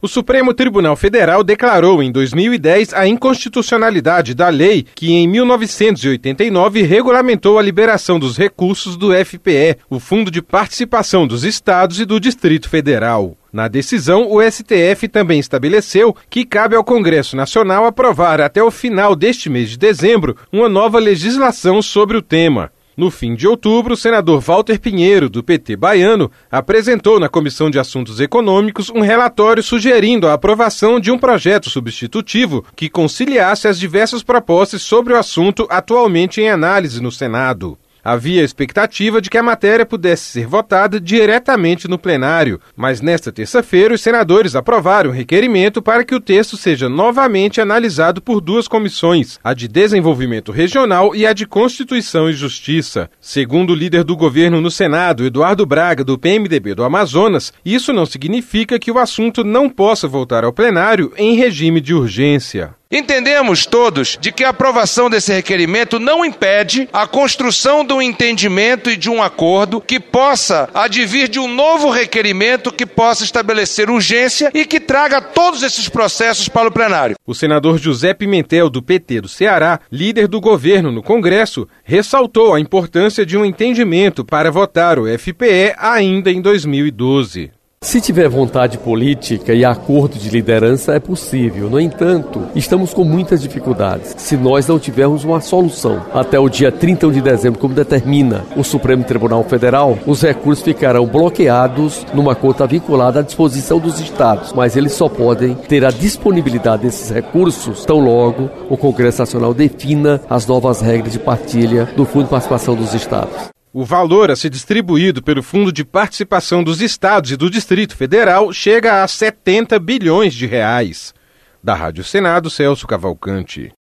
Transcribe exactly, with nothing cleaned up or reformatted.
O Supremo Tribunal Federal declarou em dois mil e dez a inconstitucionalidade da lei que, em mil novecentos e oitenta e nove, regulamentou a liberação dos recursos do F P E, o Fundo de Participação dos Estados e do Distrito Federal. Na decisão, o S T F também estabeleceu que cabe ao Congresso Nacional aprovar até o final deste mês de dezembro uma nova legislação sobre o tema. No fim de outubro, o senador Walter Pinheiro, do P T baiano, apresentou na Comissão de Assuntos Econômicos um relatório sugerindo a aprovação de um projeto substitutivo que conciliasse as diversas propostas sobre o assunto atualmente em análise no Senado. Havia expectativa de que a matéria pudesse ser votada diretamente no plenário, mas nesta terça-feira os senadores aprovaram o requerimento para que o texto seja novamente analisado por duas comissões, a de Desenvolvimento Regional e a de Constituição e Justiça. Segundo o líder do governo no Senado, Eduardo Braga, do P M D B do Amazonas, isso não significa que o assunto não possa voltar ao plenário em regime de urgência. Entendemos todos de que a aprovação desse requerimento não impede a construção de um entendimento e de um acordo que possa advir de um novo requerimento que possa estabelecer urgência e que traga todos esses processos para o plenário. O senador José Pimentel, do P T do Ceará, líder do governo no Congresso, ressaltou a importância de um entendimento para votar o F P E ainda em dois mil e doze. Se tiver vontade política e acordo de liderança, é possível. No entanto, estamos com muitas dificuldades. Se nós não tivermos uma solução até o dia trinta e um de dezembro, como determina o Supremo Tribunal Federal, os recursos ficarão bloqueados numa conta vinculada à disposição dos estados. Mas eles só podem ter a disponibilidade desses recursos tão logo o Congresso Nacional defina as novas regras de partilha do Fundo de Participação dos Estados. O valor a ser distribuído pelo Fundo de Participação dos Estados e do Distrito Federal chega a setenta bilhões de reais. Da Rádio Senado, Celso Cavalcante.